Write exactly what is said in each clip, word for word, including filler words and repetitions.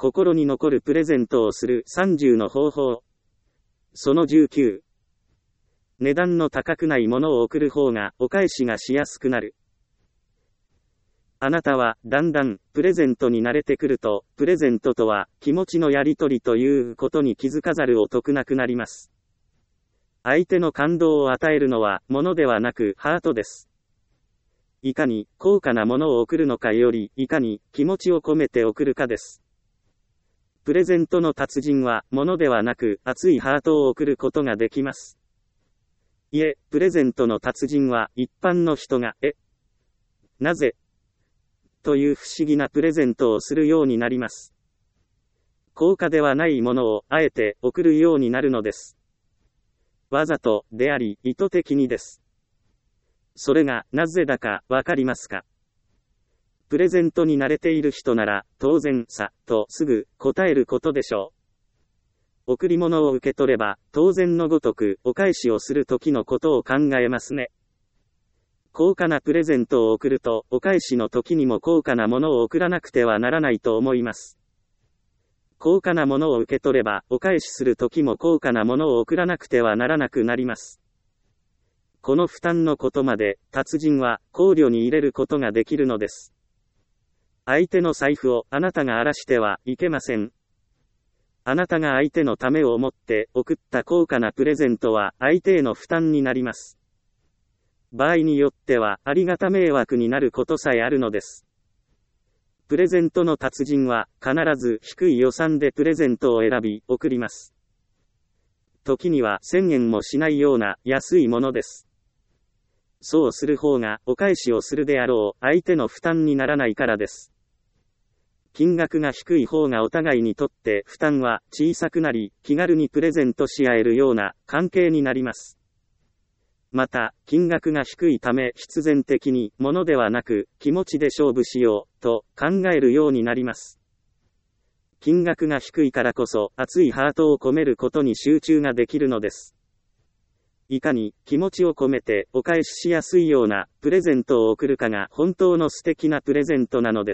心に残るプレゼントをするさんじゅうの方法。そのじゅうきゅう。値段の高くないものを贈る方がお返しがしやすくなる。あなたはだんだんプレゼントに慣れてくると、プレゼントとは気持ちのやり取りということに気づかざるを得なくなります。相手の感動を与えるのは物ではなくハートです。いかに高価なものを贈るのかより、いかに気持ちを込めて贈るかです。プレゼントの達人は物ではなく熱いハートを贈ることができます。いえ、プレゼントの達人は一般の人が、え、なぜという不思議なプレゼントをするようになります。高価ではないものをあえて贈るようになるのです。わざとであり意図的にです。それがなぜだかわかりますか？プレゼントに慣れている人なら当然さとすぐ答えることでしょう。贈り物を受け取れば当然のごとくお返しをする時のことを考えますね。高価なプレゼントを贈るとお返しの時にも高価なものを贈らなくてはならないと思います。高価なものを受け取ればお返しする時も高価なものを贈らなくてはならなくなります。この負担のことまで達人は考慮に入れることができるのです。相手の財布をあなたが荒らしてはいけません。あなたが相手のためを思って送った高価なプレゼントは相手への負担になります。場合によってはありがた迷惑になることさえあるのです。プレゼントの達人は必ず低い予算でプレゼントを選び送ります。時にはせんえんもしないような安いものです。そうする方がお返しをするであろう相手の負担にならないからです。金額が低い方がお互いにとって負担は小さくなり、気軽にプレゼントし合えるような関係になります。また、金額が低いため必然的に物ではなく気持ちで勝負しようと考えるようになります。金額が低いからこそ熱いハートを込めることに集中ができるのです。いかに気持ちを込めてお返ししやすいようなプレゼントを贈るかが本当の素敵なプレゼントなのです。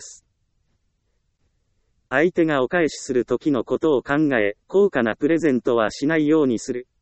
相手がお返しする時のことを考え、高価なプレゼントはしないようにする。